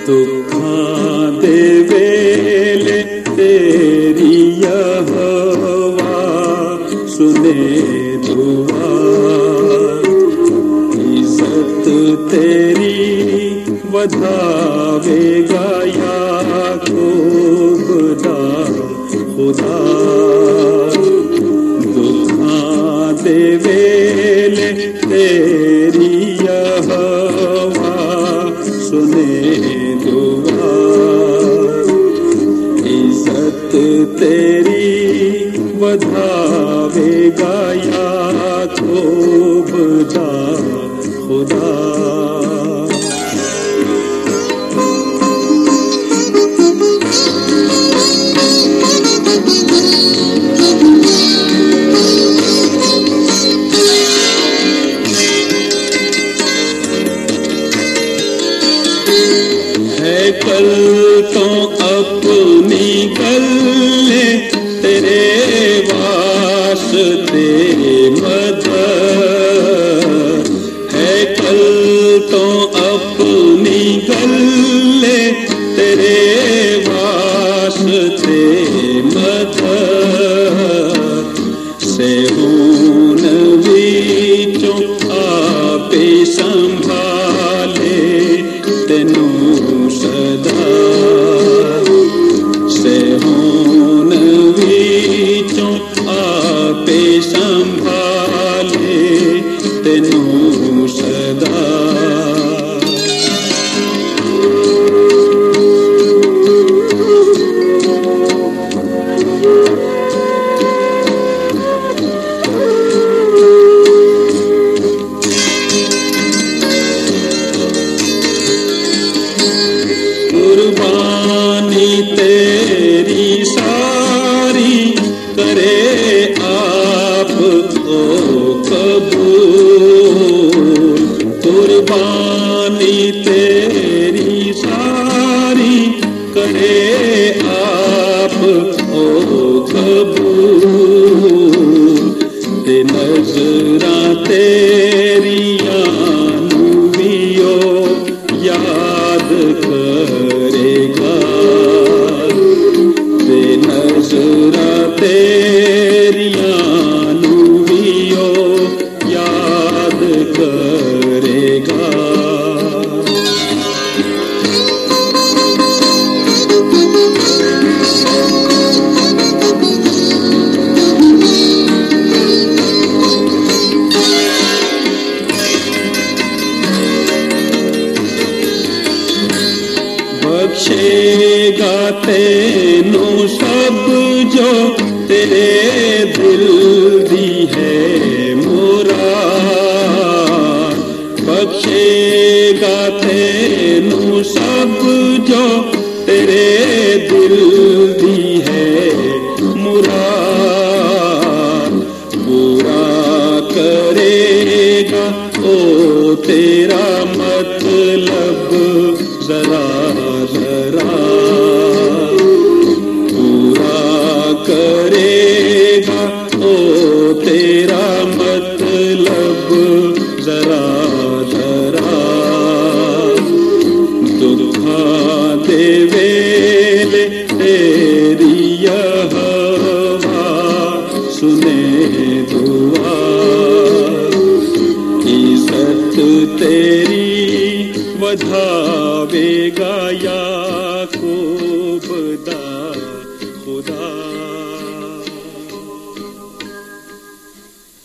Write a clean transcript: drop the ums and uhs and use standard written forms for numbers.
दुखां दे वेले तेरी यहोवा सुने दुआ, इज्जत तेरी वधावेगा याकूब दा खुदा। दुखां दे वेले तेरी यहोवा सुने दुआ, इज्जत तेरी वधावेगा याकूब दा खुदा। कल तो अपनी गले तेरे वास्ते मदद है, कल तो अपनी गले तेरे वास्ते मदद से हुन विचों आपे संभाले तेनू सदा, से हुन विचों आपे संभाले तेनू सदा। कुर्बानी तेरी सारी करे आप ओ कबूल, कुर्बानी तेरी सारी करे आप ओ कबूल, ते नजरां तेरियां नू भी ओ याद करेगा, ते नजरां तेरियां नू भी ओ याद करेगा। बख्शेगा तेनू सब जो तेरे दिल दी है मुराद, बख्शेगा तेनू सब जो तेरे दिल दी है मुराद, पूरा करेगा ओ तेरा मतलब जरा जरा, पूरा करेगा ओ तेरा मतलब जरा जरा। दुखां दे वेले तेरी यहोवा सुने दुआ, इज्जत तेरी वधावेगा या